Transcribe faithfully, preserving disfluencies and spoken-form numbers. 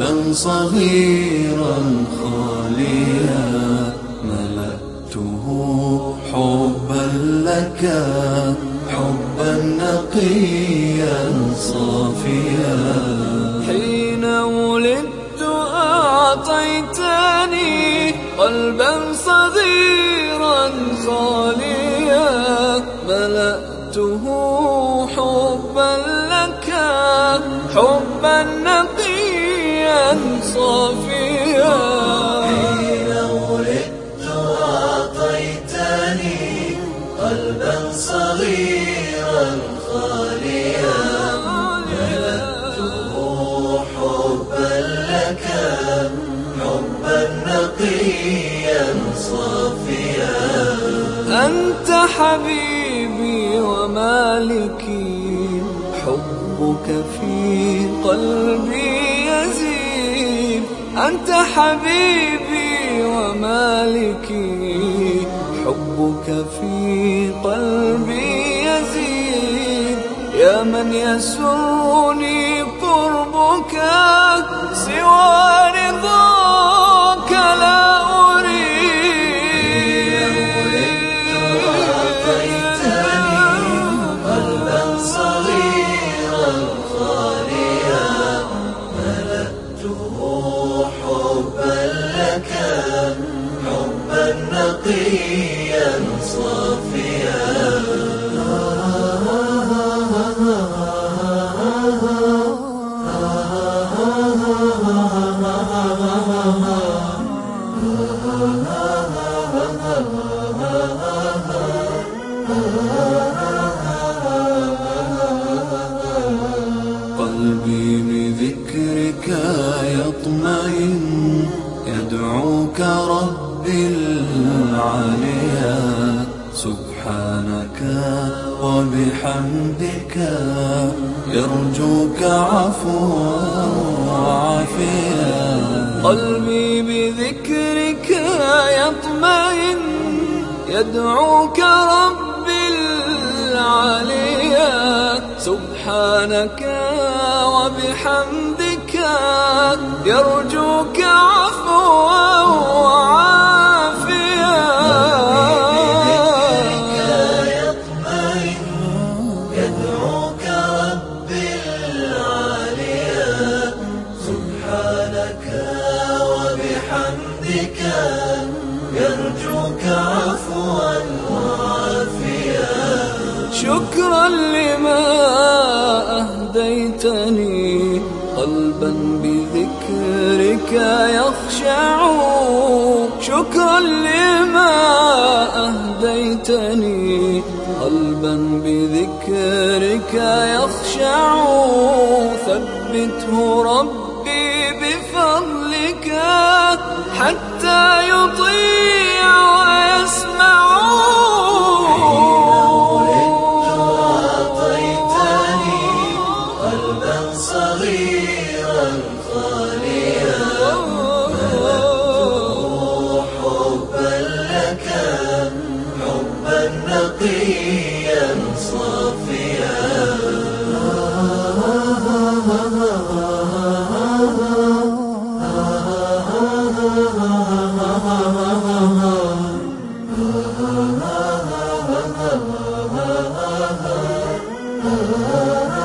قلبا صغيرا خاليا ملأته حبا لك، حبا نقيا صافيا. حين ولدت أعطيتني قلبا صغيرا خاليا ملأته حبا لك، حبا نقيا صافيا. حين ولدت أعطيتني قلبا صغيرا خاليا ملأته حبا لك، حبا نقيا صافيا. أنت حبيبي ومالكي، حبك في قلبي يزيد. أنت حبيبي ومالكي، حبك في قلبي يزيد. يا من يسرني قربك، سوى رضاك لا نقيا صافيا. قلبي بذكرك يطمئن، يدعوك ربي العليا. سبحانك وبحمدك يرجوك عفوا وعافيا. قلبي بذكرك يطمئن، يدعوك ربي العليا. سبحانك وبحمدك يرجوك عفوا وعافيا. بذكرك يطمئن، يدعوك ربي العليا. سبحانك وبحمدك يرجوك عفوا وعافيا. شكرا لما أهديتني قلبا بذكرك يخشع. شكرا لما أهديتني قلبا بذكرك يخشع. ثبته ربي بفضلك حتى يطيع ويسمع. صغيرا خاليا ملأته حبا لك، حبا نقيا صافيا. Ah